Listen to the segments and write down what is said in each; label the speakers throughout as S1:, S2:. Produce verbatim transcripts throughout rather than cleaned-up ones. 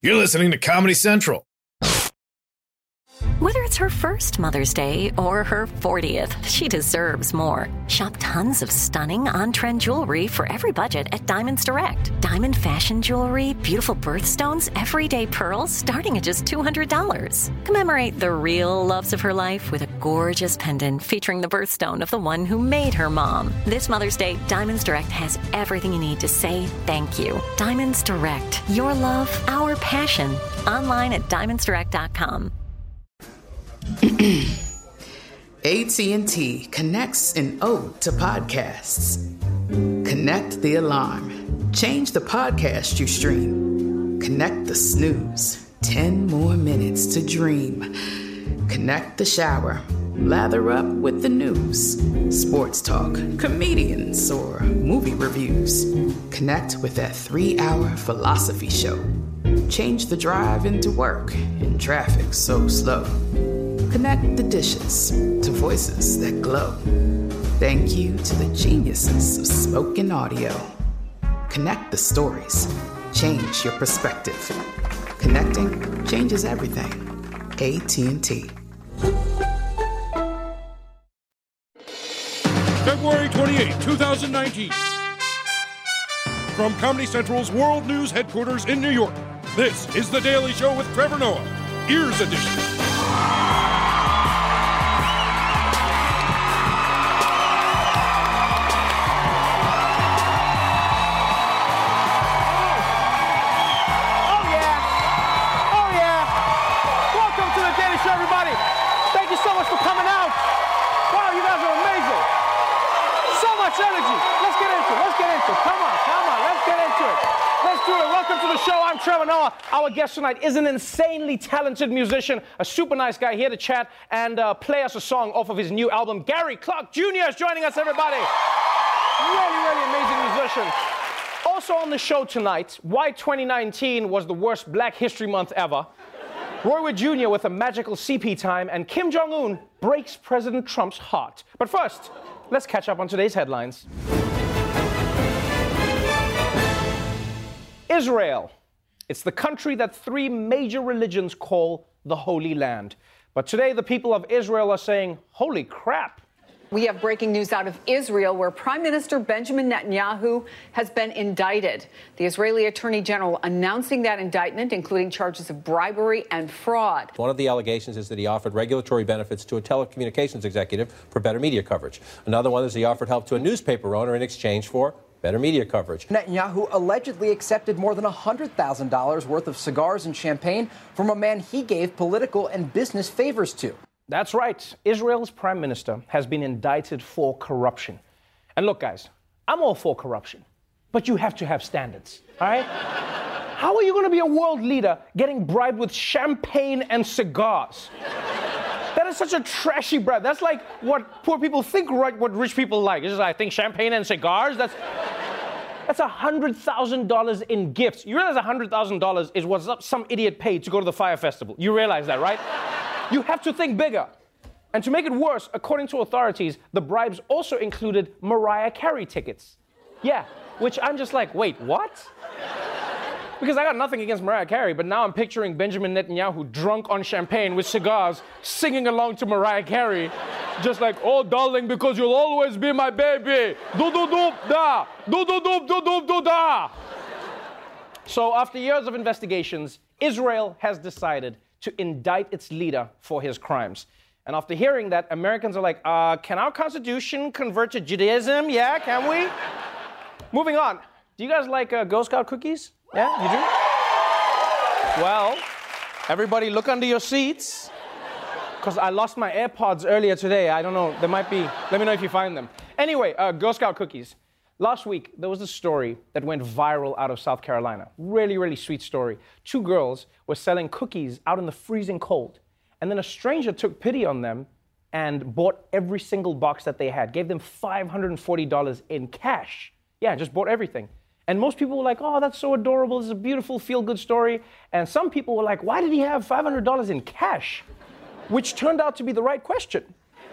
S1: You're listening to Comedy Central.
S2: Whether it's her first Mother's Day or her fortieth, she deserves more. Shop tons of stunning on-trend jewelry for every budget at Diamonds Direct. Diamond fashion jewelry, beautiful birthstones, everyday pearls starting at just two hundred dollars. Commemorate the real loves of her life with a gorgeous pendant featuring the birthstone of the one who made her mom. This Mother's Day, Diamonds Direct has everything you need to say thank you. Diamonds Direct. Your love, our passion. Online at diamonds direct dot com.
S3: A T and T connects an ode to podcasts. Connect the alarm. Change the podcast you stream. Connect the snooze. Ten more minutes to dream. Connect the shower. Lather up with the news. Sports talk, comedians, or movie reviews. Connect with that three-hour philosophy show. Change the drive into work in traffic so slow. Connect the dishes to voices that glow. Thank you to the geniuses of spoken audio. Connect the stories. Change your perspective. Connecting changes everything. A T and T.
S4: February twenty-eighth, twenty nineteen. From Comedy Central's World News headquarters in New York, this is The Daily Show with Trevor Noah, Ears Edition.
S5: I'm Trevor Noah. Our guest tonight is an insanely talented musician, a super nice guy here to chat and uh, play us a song off of his new album. Gary Clark Junior is joining us, everybody. Really, really amazing musician. Also on the show tonight, why twenty nineteen was the worst Black History Month ever. Roy Wood Junior with a magical C P time, and Kim Jong-un breaks President Trump's heart. But first, let's catch up on today's headlines. Israel. It's the country that three major religions call the Holy Land. But today, the people of Israel are saying, holy crap.
S6: We have breaking news out of Israel, where Prime Minister Benjamin Netanyahu has been indicted. The Israeli Attorney General announcing that indictment, including charges of bribery and fraud.
S7: One of the allegations is that he offered regulatory benefits to a telecommunications executive for better media coverage. Another one is he offered help to a newspaper owner in exchange for better media coverage.
S8: Netanyahu allegedly accepted more than one hundred thousand dollars worth of cigars and champagne from a man he gave political and business favors to.
S5: That's right. Israel's prime minister has been indicted for corruption. And look, guys, I'm all for corruption, but you have to have standards, all right? How are you going to be a world leader getting bribed with champagne and cigars? That is such a trashy bribe. That's like what poor people think, right, what rich people like. It's just, I think champagne and cigars, that's that's one hundred thousand dollars in gifts. You realize one hundred thousand dollars is what some idiot paid to go to the Fire Festival. You realize that, right? You have to think bigger. And to make it worse, according to authorities, the bribes also included Mariah Carey tickets. Yeah, which I'm just like, wait, what? Because I got nothing against Mariah Carey, but now I'm picturing Benjamin Netanyahu drunk on champagne with cigars, singing along to Mariah Carey, just like, oh, darling, because you'll always be my baby. Do-do-do-da. Do-do-do-do-do-do-da. So after years of investigations, Israel has decided to indict its leader for his crimes. And after hearing that, Americans are like, uh, can our Constitution convert to Judaism? Yeah, can we? Moving on. Do you guys like uh, Girl Scout cookies? Yeah, you do? Well, everybody look under your seats, because I lost my AirPods earlier today. I don't know, there might be, let me know if you find them. Anyway, uh, Girl Scout cookies. Last week, there was a story that went viral out of South Carolina. Really, really sweet story. Two girls were selling cookies out in the freezing cold. And then a stranger took pity on them and bought every single box that they had, gave them five hundred forty dollars in cash. Yeah, just bought everything. And most people were like, oh, that's so adorable. This is a beautiful, feel-good story. And some people were like, why did he have five hundred dollars in cash? Which turned out to be the right question.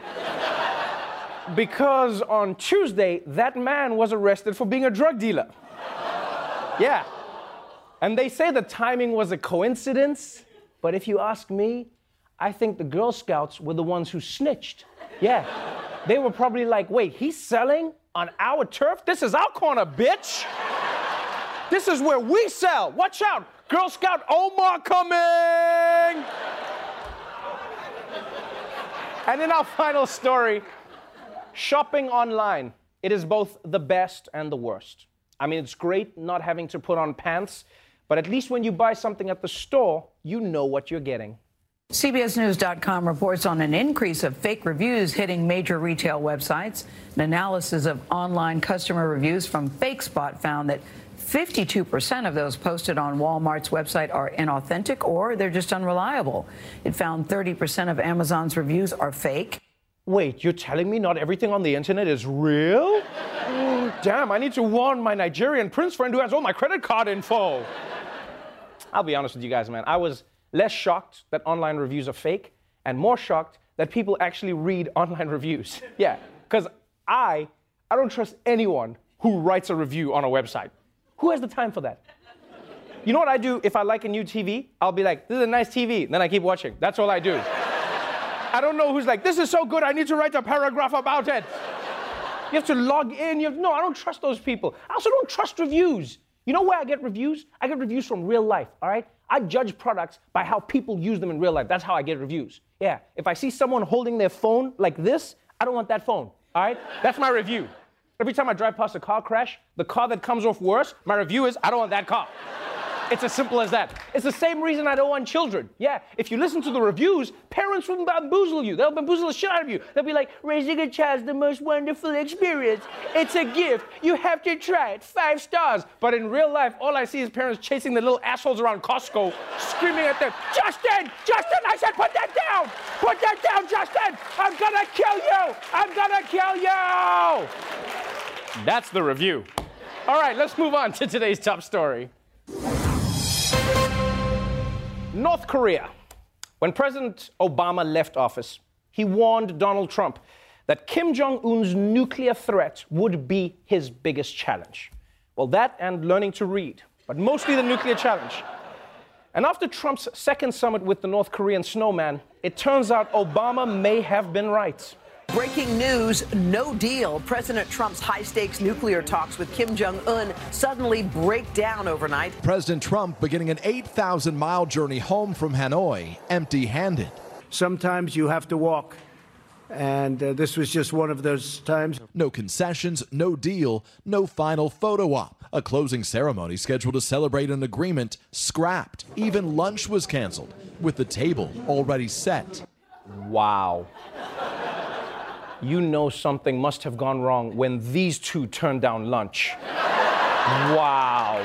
S5: Because on Tuesday, that man was arrested for being a drug dealer. Yeah. And they say the timing was a coincidence, but if you ask me, I think the Girl Scouts were the ones who snitched. Yeah. They were probably like, wait, he's selling on our turf? This is our corner, bitch. This is where we sell. Watch out. Girl Scout Omar coming. And in our final story, shopping online. It is both the best and the worst. I mean, it's great not having to put on pants, but at least when you buy something at the store, you know what you're getting.
S9: C B S News dot com reports on an increase of fake reviews hitting major retail websites. An analysis of online customer reviews from FakeSpot found that fifty-two percent of those posted on Walmart's website are inauthentic or they're just unreliable. It found thirty percent of Amazon's reviews are fake.
S5: Wait, you're telling me not everything on the internet is real? Mm, damn, I need to warn my Nigerian prince friend who has all my credit card info. I'll be honest with you guys, man. I was less shocked that online reviews are fake and more shocked that people actually read online reviews. Yeah, because I, I don't trust anyone who writes a review on a website. Who has the time for that? You know what I do if I like a new T V? I'll be like, this is a nice T V, and then I keep watching. That's all I do. I don't know who's like, this is so good, I need to write a paragraph about it. You have to log in. You have, no, I don't trust those people. I also don't trust reviews. You know where I get reviews? I get reviews from real life, all right? I judge products by how people use them in real life. That's how I get reviews. Yeah, if I see someone holding their phone like this, I don't want that phone, all right? That's my review. Every time I drive past a car crash, the car that comes off worse, my review is, I don't want that car. It's as simple as that. It's the same reason I don't want children. Yeah, if you listen to the reviews, parents will bamboozle you. They'll bamboozle the shit out of you. They'll be like, raising a child is the most wonderful experience. It's a gift. You have to try it. Five stars. But in real life, all I see is parents chasing the little assholes around Costco, screaming at them, Justin! Justin! I said, put that down! Put that down, Justin! I'm gonna kill you! I'm gonna kill you! That's the review. All right, let's move on to today's top story. North Korea. When President Obama left office, he warned Donald Trump that Kim Jong-un's nuclear threat would be his biggest challenge. Well, that and learning to read, but mostly the nuclear challenge. And after Trump's second summit with the North Korean snowman, it turns out Obama may have been right.
S10: Breaking news, no deal. President Trump's high-stakes nuclear talks with Kim Jong-un suddenly break down overnight.
S11: President Trump beginning an eight thousand mile journey home from Hanoi, empty-handed.
S12: Sometimes you have to walk, and uh, this was just one of those times.
S11: No concessions, no deal, no final photo op. A closing ceremony scheduled to celebrate an agreement scrapped. Even lunch was canceled, with the table already set.
S5: Wow. You know something must have gone wrong when these two turned down lunch. Wow.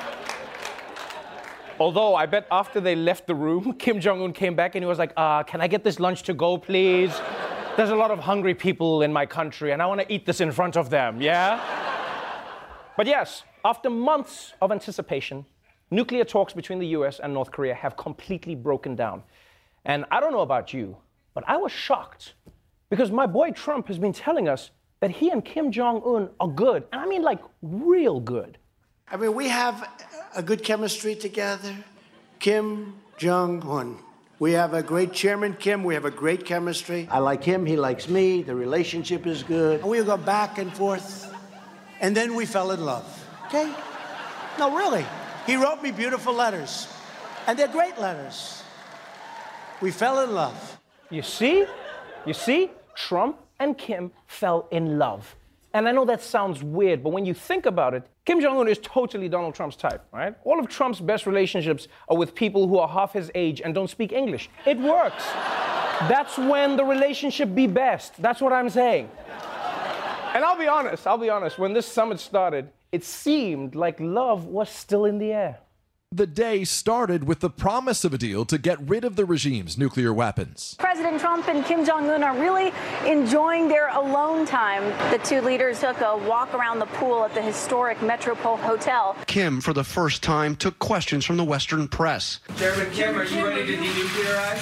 S5: Although I bet after they left the room, Kim Jong-un came back and he was like, uh, can I get this lunch to go, please? There's a lot of hungry people in my country and I want to eat this in front of them, yeah? But yes, after months of anticipation, nuclear talks between the U S and North Korea have completely broken down. And I don't know about you, but I was shocked. Because my boy Trump has been telling us that he and Kim Jong-un are good. And I mean, like, real good.
S13: I mean, we have a good chemistry together. Kim Jong-un. We have a great chairman, Kim. We have a great chemistry. I like him. He likes me. The relationship is good. And we go back and forth. And then we fell in love. Okay? No, really. He wrote me beautiful letters. And they're great letters. We fell in love.
S5: You see? You see? Trump and Kim fell in love. And I know that sounds weird, but when you think about it, Kim Jong-un is totally Donald Trump's type, right? All of Trump's best relationships are with people who are half his age and don't speak English. It works. That's when the relationship be best. That's what I'm saying. And I'll be honest, I'll be honest, when this summit started, it seemed like love was still in the air.
S11: The day started with the promise of a deal to get rid of the regime's nuclear weapons.
S14: President Trump and Kim Jong-un are really enjoying their alone time. The two leaders took a walk around the pool at the historic Metropole Hotel.
S15: Kim, for the first time, took questions from the Western press.
S16: Chairman Kim, are you ready to denuclearize?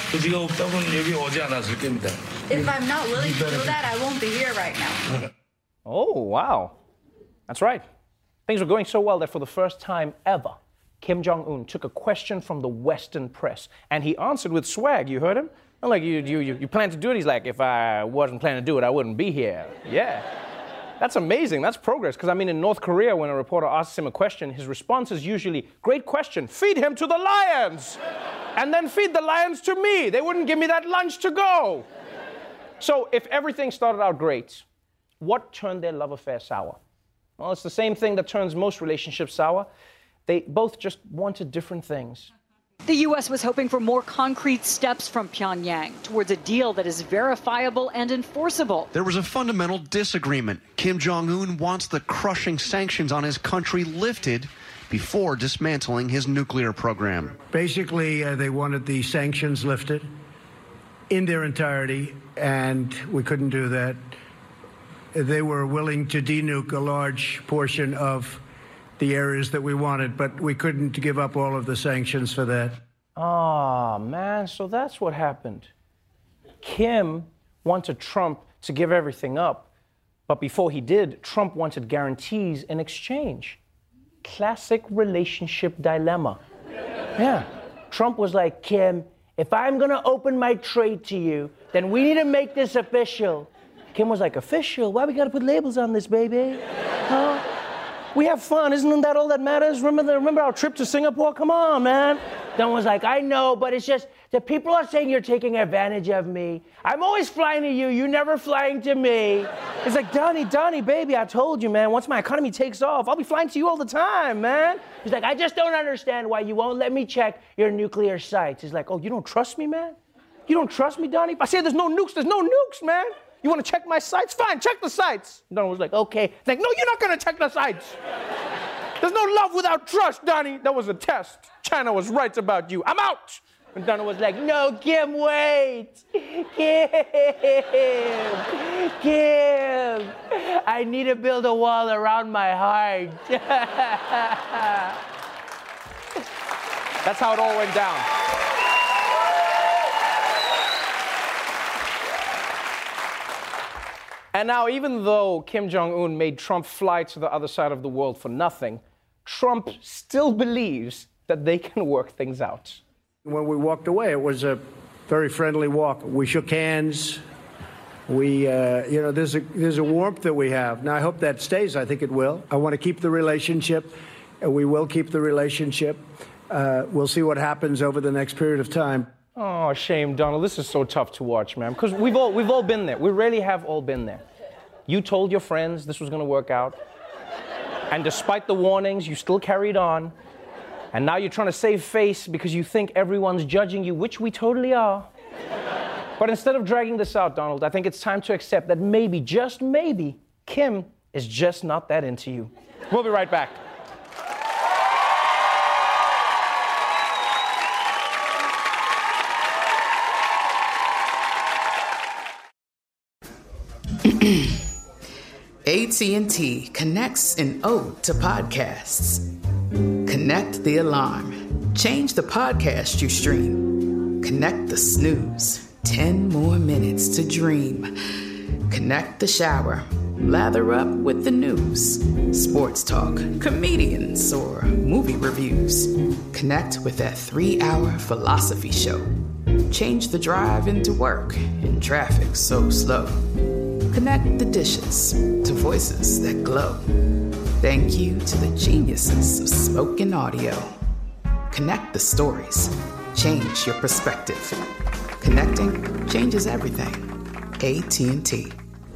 S17: If I'm not willing to do that, I won't be here right now.
S5: Oh, wow. That's right. Things were going so well that for the first time ever, Kim Jong-un took a question from the Western press, and he answered with swag. You heard him? I'm like, you, you, you, you plan to do it? He's like, if I wasn't planning to do it, I wouldn't be here. Yeah. That's amazing. That's progress. Because, I mean, in North Korea, when a reporter asks him a question, his response is usually, great question, feed him to the lions. And then feed the lions to me. They wouldn't give me that lunch to go. So if everything started out great, what turned their love affair sour? Well, it's the same thing that turns most relationships sour. They both just wanted different things.
S18: The U S was hoping for more concrete steps from Pyongyang towards a deal that is verifiable and enforceable.
S15: There was a fundamental disagreement. Kim Jong-un wants the crushing sanctions on his country lifted before dismantling his nuclear program.
S12: Basically, uh, they wanted the sanctions lifted in their entirety, and we couldn't do that. They were willing to denuke a large portion of the areas that we wanted, but we couldn't give up all of the sanctions for that.
S5: Oh, man, so that's what happened. Kim wanted Trump to give everything up, but before he did, Trump wanted guarantees in exchange. Classic relationship dilemma. Yeah, Trump was like, Kim, if I'm gonna open my trade to you, then we need to make this official. Kim was like, official? Why we gotta put labels on this, baby? Huh? We have fun, isn't that all that matters? Remember, the, remember our trip to Singapore? Come on, man. Don was like, I know, but it's just the people are saying you're taking advantage of me. I'm always flying to you, you're never flying to me. It's like, Donnie, Donnie, baby, I told you, man, once my economy takes off, I'll be flying to you all the time, man. He's like, I just don't understand why you won't let me check your nuclear sites. He's like, oh, you don't trust me, man? You don't trust me, Donnie? If I say there's no nukes, there's no nukes, man. You want to check my sites? Fine, check the sites. Donnie was like, okay. Like, no, you're not going to check the sites. There's no love without trust, Donnie. That was a test. China was right about you. I'm out. And Donnie was like, no, Kim, wait. Kim. Kim. I need to build a wall around my heart. That's how it all went down. And now, even though Kim Jong-un made Trump fly to the other side of the world for nothing, Trump still believes that they can work things out.
S12: When we walked away, it was a very friendly walk. We shook hands. We, uh, you know, there's a, there's a warmth that we have. Now, I hope that stays. I think it will. I want to keep the relationship, and we will keep the relationship. Uh, we'll see what happens over the next period of time.
S5: Oh, shame, Donald. This is so tough to watch, man. Because we've all, we've all been there. We really have all been there. You told your friends this was going to work out. And despite the warnings, you still carried on. And now you're trying to save face because you think everyone's judging you, which we totally are. But instead of dragging this out, Donald, I think it's time to accept that maybe, just maybe, Kim is just not that into you. We'll be right back.
S3: A T and T connects an ode to podcasts. Connect the alarm. Change the podcast you stream. Connect the snooze. Ten more minutes to dream. Connect the shower. Lather up with the news. Sports talk, comedians, or movie reviews. Connect with that three-hour philosophy show. Change the drive into work in traffic so slow. Connect the dishes to voices that glow. Thank you to the geniuses of spoken audio. Connect the stories. Change your perspective. Connecting changes everything. A T and T.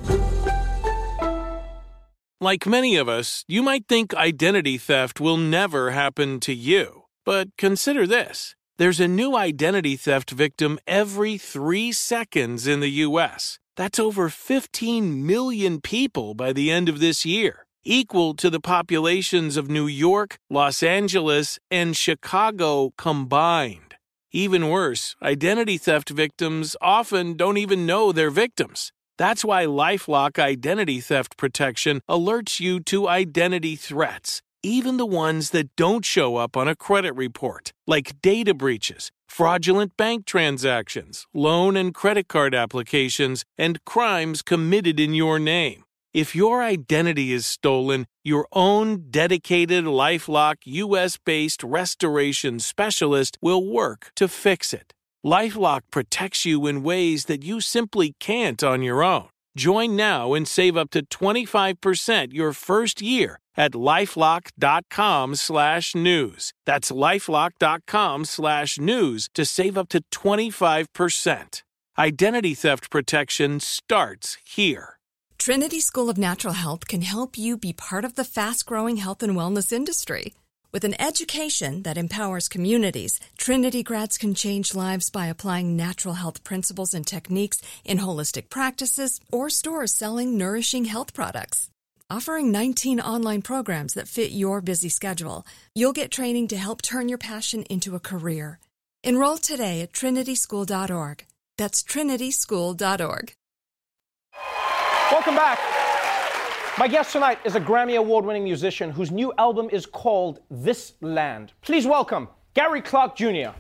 S19: Like many of us, you might think identity theft will never happen to you. But consider this. There's a new identity theft victim every three seconds in the U S That's over fifteen million people by the end of this year, equal to the populations of New York, Los Angeles, and Chicago combined. Even worse, identity theft victims often don't even know they're victims. That's why LifeLock Identity Theft Protection alerts you to identity threats, even the ones that don't show up on a credit report, like data breaches, fraudulent bank transactions, loan and credit card applications, and crimes committed in your name. If your identity is stolen, your own dedicated LifeLock U S-based restoration specialist will work to fix it. LifeLock protects you in ways that you simply can't on your own. Join now and save up to twenty-five percent your first year at LifeLock.com slash news. That's LifeLock.com slash news to save up to twenty-five percent. Identity theft protection starts here.
S20: Trinity School of Natural Health can help you be part of the fast-growing health and wellness industry. With an education that empowers communities, Trinity grads can change lives by applying natural health principles and techniques in holistic practices or stores selling nourishing health products. Offering nineteen online programs that fit your busy schedule, you'll get training to help turn your passion into a career. Enroll today at trinity school dot org. That's trinity school dot org.
S5: Welcome back. My guest tonight is a Grammy Award-winning musician whose new album is called This Land. Please welcome Gary Clark Junior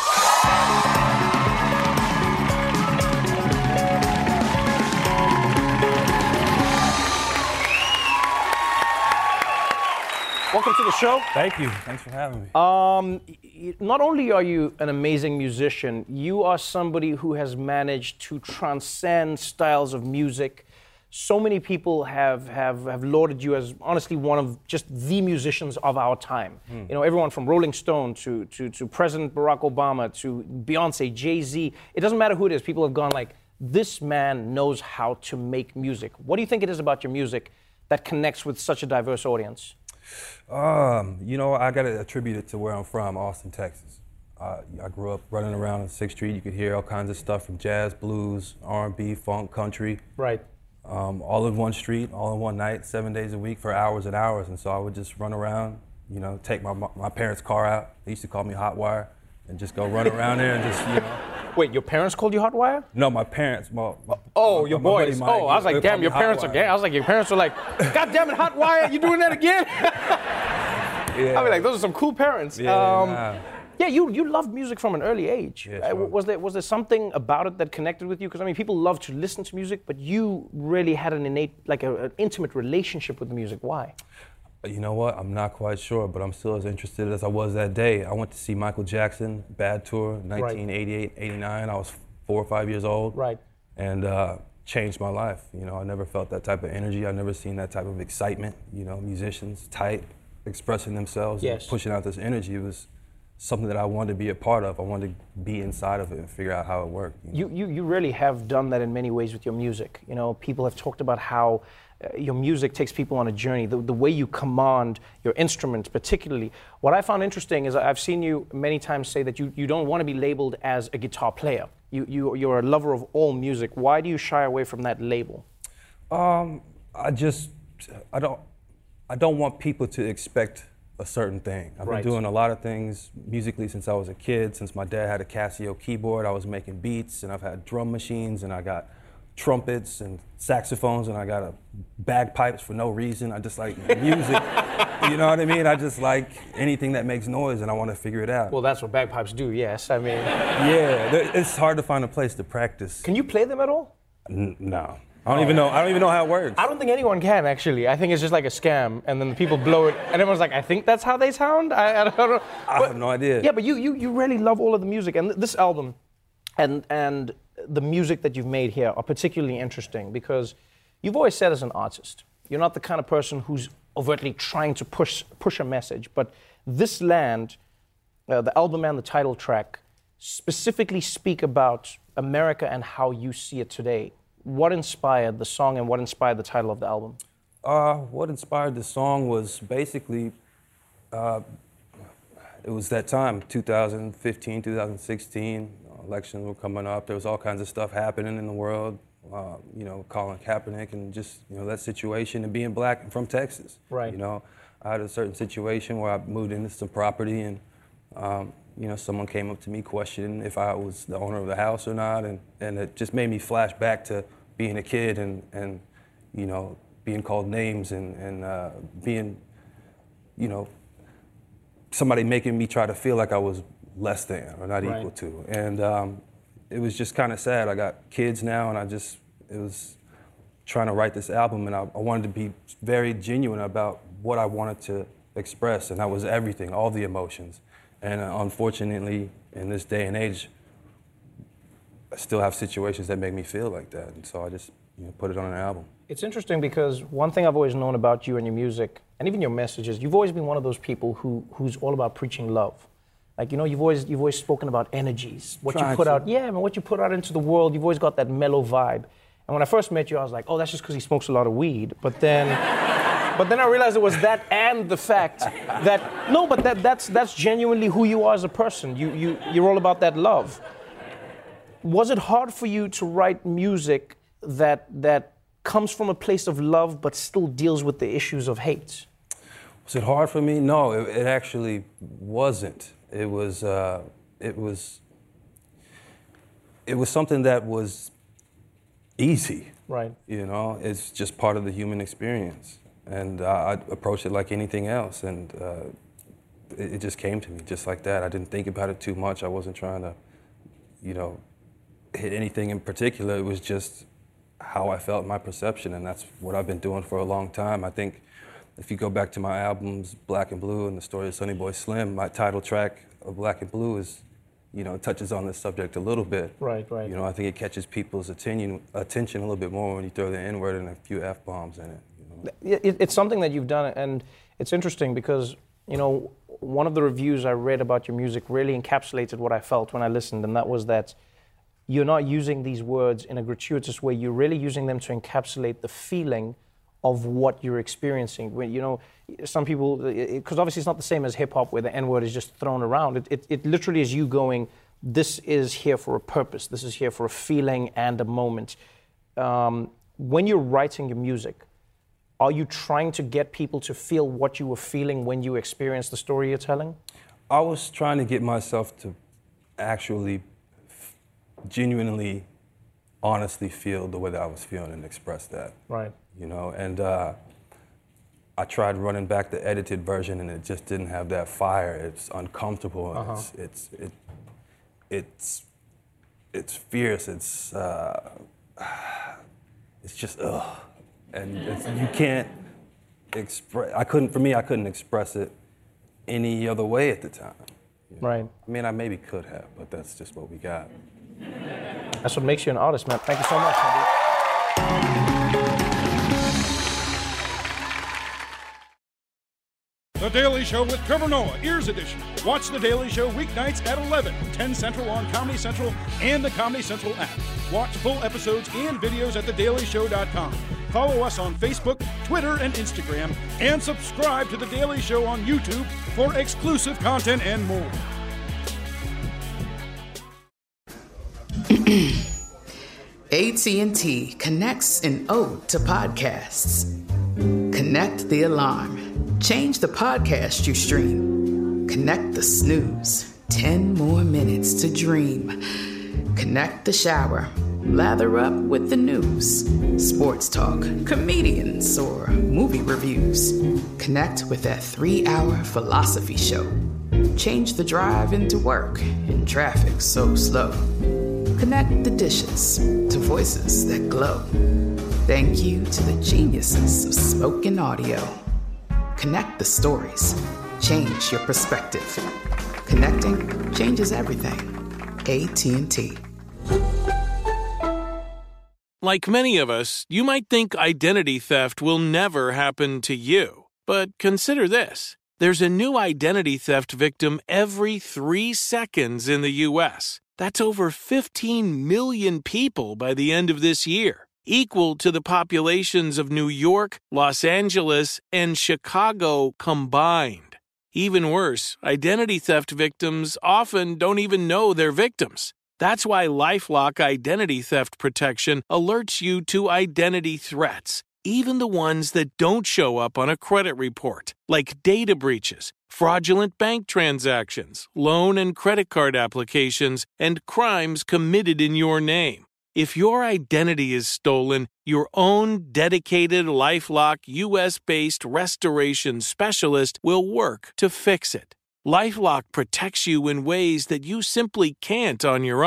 S5: Welcome to the show.
S21: Thank you. Thanks for having me.
S5: Um, not only are you an amazing musician, you are somebody who has managed to transcend styles of music. So many people have, have, have lauded you as honestly one of just the musicians of our time. Mm. You know, everyone from Rolling Stone to, to, to President Barack Obama to Beyonce, Jay-Z. It doesn't matter who it is. People have gone like, this man knows how to make music. What do you think it is about your music that connects with such a diverse audience?
S21: Um, you know, I got to attribute it to where I'm from, Austin, Texas. Uh, I grew up running around on sixth street. You could hear all kinds of stuff from jazz, blues, R and B, funk, country.
S5: Right.
S21: Um, all in one street, all in one night, seven days a week for hours and hours. And so I would just run around, you know, take my my parents' car out. They used to call me Hot Wire, and just go run around there and just, you know.
S5: Wait, your parents called you Hot Wire?
S21: No, my parents. My, my,
S5: oh,
S21: my,
S5: your
S21: my
S5: boys.
S21: Mike,
S5: oh, I was like, damn, your parents are gay. I was like, your parents were like, God damn it, Hot Wire, you doing that again? yeah. I mean, like, those are some cool parents.
S21: Yeah,
S5: um,
S21: nah.
S5: Yeah, you you loved music from an early age.
S21: Yeah,
S5: uh,
S21: sure.
S5: Was there was there something about it that connected with you? Because I mean, people love to listen to music, but you really had an innate, like a, an intimate relationship with the music. Why?
S21: You know what? I'm not quite sure, but I'm still as interested as I was that day. I went to see Michael Jackson, Bad Tour, nineteen eighty-eight, eighty-nine. I was four or five years old.
S5: Right.
S21: And uh, changed my life. You know, I never felt that type of energy. I never seen that type of excitement. You know, musicians tight, expressing themselves,
S5: yes.
S21: and pushing out this energy. It was something that I wanted to be a part of. I wanted to be inside of it and figure out how it worked.
S5: You, know? you, you, you really have done that in many ways with your music. You know, people have talked about how uh, your music takes people on a journey, the, the way you command your instruments particularly. What I found interesting is I've seen you many times say that you, you don't want to be labeled as a guitar player. You, you, you're a lover of all music. Why do you shy away from that label?
S21: Um, I just, I don't, I don't want people to expect a certain thing. I've
S5: right.
S21: been doing a lot of things musically since I was a kid. Since my dad had a Casio keyboard, I was making beats, and I've had drum machines, and I got trumpets and saxophones, and I got a bagpipes for no reason. I just like music. You know what I mean? I just like anything that makes noise, and I want to figure it out.
S5: Well, that's what bagpipes do, yes. I mean...
S21: Yeah, it's hard to find a place to practice.
S5: Can you play them at all?
S21: N- no. I don't oh. even know. I don't even know how it works.
S5: I don't think anyone can, actually. I think it's just like a scam, and then the people blow it, and everyone's like, I think that's how they sound? I, I don't know.
S21: I
S5: but,
S21: have no idea.
S5: Yeah, but you, you, you really love all of the music, and this album and, and the music that you've made here are particularly interesting because you've always said as an artist, you're not the kind of person who's overtly trying to push, push a message, but This Land, uh, the album and the title track, specifically speak about America and how you see it today. What inspired the song and what inspired the title of the album?
S21: Uh, what inspired the song was basically, uh, it was that time, two thousand fifteen, two thousand sixteen, elections were coming up. There was all kinds of stuff happening in the world. Uh, you know, Colin Kaepernick and just, you know, that situation and being black and from Texas.
S5: Right.
S21: You know, I had a certain situation where I moved into some property and, um, you know, someone came up to me questioning if I was the owner of the house or not, and, and it just made me flash back to being a kid and, and you know, being called names and, and uh, being, you know, somebody making me try to feel like I was less than or not
S5: right.
S21: equal to. And um, it was just kind of sad. I got kids now, and I just, it was trying to write this album, and I, I wanted to be very genuine about what I wanted to express, and that was everything, all the emotions. And uh, unfortunately, in this day and age, I still have situations that make me feel like that, and so I just you know, put it on an album.
S5: It's interesting because one thing I've always known about you and your music, and even your messages, you've always been one of those people who who's all about preaching love. Like, you know, you've always you've always spoken about energies, what
S21: Trying
S5: you put
S21: to.
S5: out. Yeah, I mean, what you put out into the world. You've always got that mellow vibe. And when I first met you, I was like, oh, that's just because he smokes a lot of weed. But then, but then I realized it was that and the fact that no, but that that's that's genuinely who you are as a person. You you you're all about that love. Was it hard for you to write music that that comes from a place of love but still deals with the issues of hate?
S21: Was it hard for me? No, it, it actually wasn't. It was, uh, it was, it was something that was easy.
S5: Right.
S21: You know, it's just part of the human experience, and uh, I approached it like anything else, and uh, it, it just came to me just like that. I didn't think about it too much. I wasn't trying to, you know, hit anything in particular. It was just how I felt, my perception, and that's what I've been doing for a long time. I think if you go back to my albums, Black and Blue and the story of Sonny Boy Slim, my title track of Black and Blue is, you know, touches on this subject a little bit.
S5: Right, right.
S21: You know, I think it catches people's attention, attention a little bit more when you throw the N-word and a few F-bombs in it. You know?
S5: It, it's something that you've done, and it's interesting because, you know, one of the reviews I read about your music really encapsulated what I felt when I listened, and that was that you're not using these words in a gratuitous way. You're really using them to encapsulate the feeling of what you're experiencing. When, you know, some people, because obviously it's not the same as hip-hop where the N-word is just thrown around. It, it, it literally is you going, this is here for a purpose. This is here for a feeling and a moment. Um, when you're writing your music, are you trying to get people to feel what you were feeling when you experienced the story you're telling?
S21: I was trying to get myself to actually genuinely, honestly feel the way that I was feeling and express that.
S5: Right.
S21: You know, and uh, I tried running back the edited version, and it just didn't have that fire. It's uncomfortable. And
S5: Uh-huh.
S21: It's it's it, it's it's fierce. It's uh, it's just ugh, and it's, you can't express. I couldn't. For me, I couldn't express it any other way at the time. You know?
S5: Right.
S21: I mean, I maybe could have, but that's just what we got.
S5: That's what makes you an artist, man. Thank you so much, Nadeed.
S4: The Daily Show with Trevor Noah, Ears Edition. Watch The Daily Show weeknights at eleven, ten Central on Comedy Central and the Comedy Central app. Watch full episodes and videos at the daily show dot com. Follow us on Facebook, Twitter, and Instagram, and subscribe to The Daily Show on YouTube for exclusive content and more.
S3: A T and T connects an ode to podcasts. Connect the alarm. Change the podcast you stream. Connect the snooze. Ten more minutes to dream. Connect the shower. Lather up with the news. Sports talk, comedians, or movie reviews. Connect with that three-hour philosophy show. Change the drive into work in traffic so slow. Connect the dishes to voices that glow. Thank you to the geniuses of spoken audio. Connect the stories. Change your perspective. Connecting changes everything. A T and T.
S19: Like many of us, you might think identity theft will never happen to you. But consider this. There's a new identity theft victim every three seconds in the U S. That's over fifteen million people by the end of this year, equal to the populations of New York, Los Angeles, and Chicago combined. Even worse, identity theft victims often don't even know they're victims. That's why LifeLock Identity Theft Protection alerts you to identity threats, even the ones that don't show up on a credit report, like data breaches, fraudulent bank transactions, loan and credit card applications, and crimes committed in your name. If your identity is stolen, your own dedicated LifeLock U S-based restoration specialist will work to fix it. LifeLock protects you in ways that you simply can't on your own.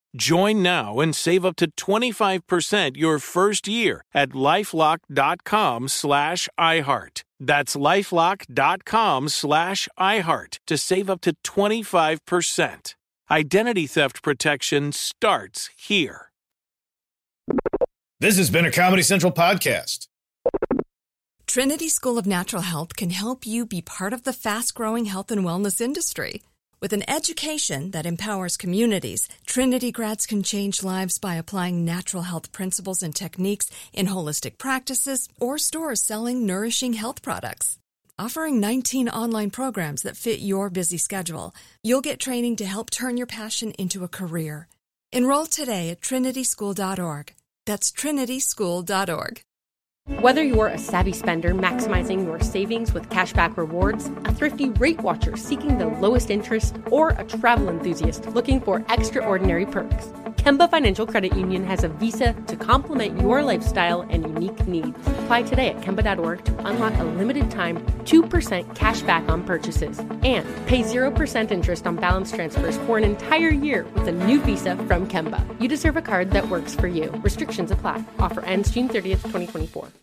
S19: Join now and save up to twenty-five percent your first year at LifeLock.com slash iHeart. That's LifeLock.com slash iHeart to save up to twenty-five percent. Identity theft protection starts here.
S1: This has been a Comedy Central podcast.
S20: Trinity School of Natural Health can help you be part of the fast-growing health and wellness industry. With an education that empowers communities, Trinity grads can change lives by applying natural health principles and techniques in holistic practices or stores selling nourishing health products. Offering nineteen online programs that fit your busy schedule, you'll get training to help turn your passion into a career. Enroll today at trinity school dot org. That's trinity school dot org.
S22: Whether you're a savvy spender maximizing your savings with cashback rewards, a thrifty rate watcher seeking the lowest interest, or a travel enthusiast looking for extraordinary perks, Kemba Financial Credit Union has a visa to complement your lifestyle and unique needs. Apply today at kemba dot org to unlock a limited time two percent cash back on purchases and pay zero percent interest on balance transfers for an entire year with a new visa from Kemba. You deserve a card that works for you. Restrictions apply. Offer ends June thirtieth, twenty twenty-four.